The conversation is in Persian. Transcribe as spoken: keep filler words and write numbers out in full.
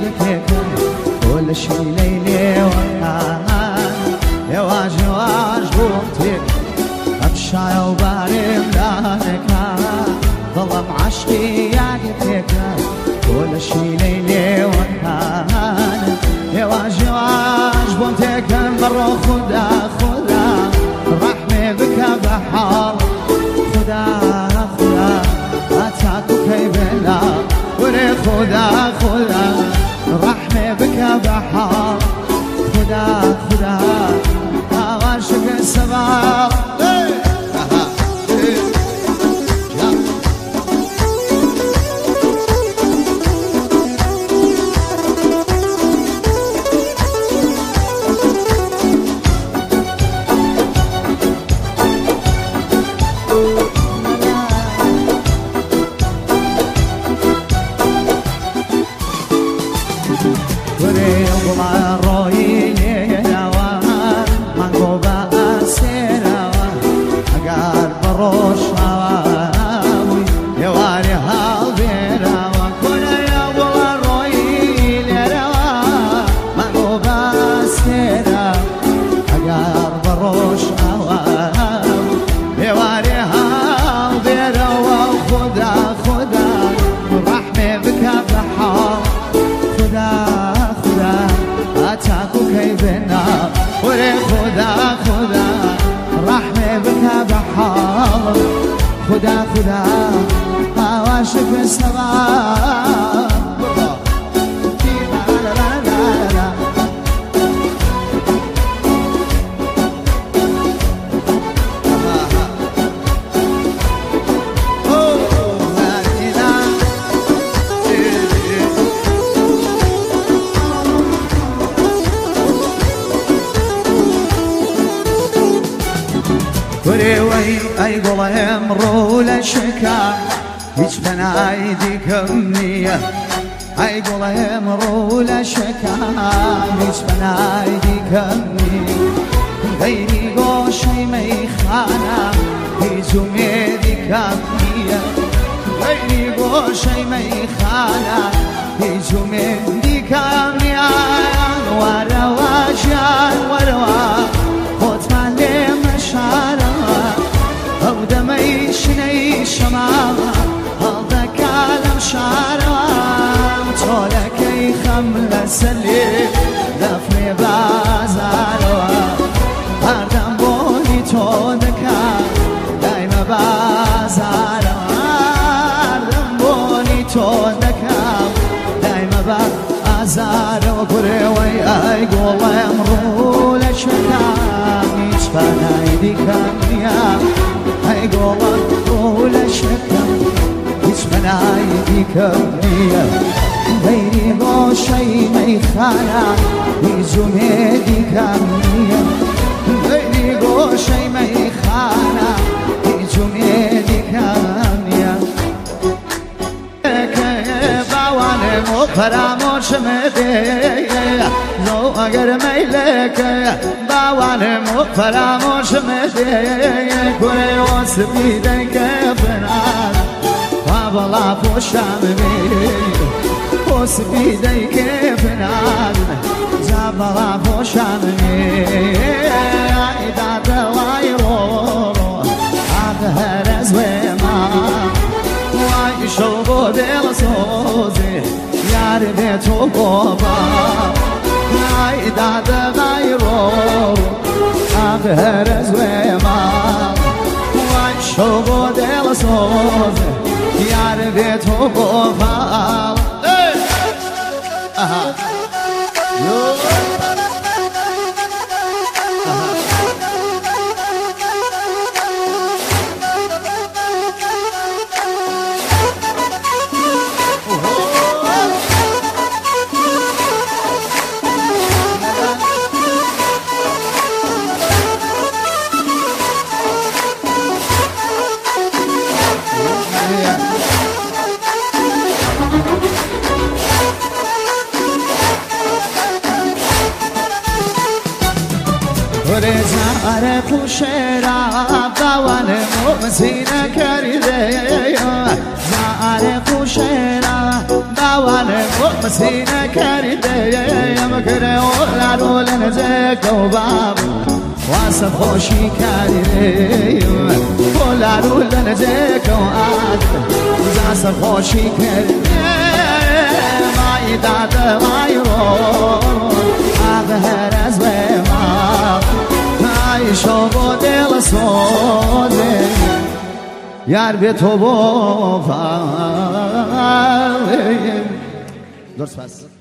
يدكك كل شي ليلي وكان يواج يواج بوقتك أبشع وباري ملانك ظلم عشقي يدكك كل شي ليلي وكان يواج يواج بوقتك مرة خدا خدا رحمي بك بحار خدا خدا أتاكو كيبنا وري خدا خدا رحمي بك بحار خدا خدا عاشق السماء خدا خدا عاشق السماء أي قولها امرو لشكا هيج بنا ايديك منية أي قولها امرو لشكا هيج بنا ايديك منية غيري قوشي ميخانا هيج ميديك منية غيري قوشي ميخانا هيج ميديك منية ورا واجان ورا خود من مشارا أو دمي شني شمامة هذا كلام شارع طولك خملة سلي دفني بازاروا هردم بوني تودك دايما بازاروا هردم بوني تودك دايما بازاروا بري وي أي قول امرو لشكا ميش بنايدي كمية أي قولك قول شكا اسمنا ايديك منية غيري غوشي ميخانا يزوم يديك منية غيري غوشي ميخانا يزوم يديك منية باوانه مو فراموش مدية لو اگر میلک باوانه مو فراموش مدیه کوی واسبیده که بناد بابلا پوشم می واسبیده که بناد زابلا پوشم می ایداد وای رو آده رزوی ما وای شو بودل سوزی یار به تو بابا ای داد غیرو آخر زویما وای شو دل سوز یار به تو بفال زار خوشرا باوان موزینه کرده زار خوشرا باوان مسینه کردیم کرده اولادو لنزک و باب واسه خوشی کردیم اولادو لنزک و آد واسه خوشی کردیم مای داد مای رو آبهر از ما ای شو دل سوزه یار به تو با درست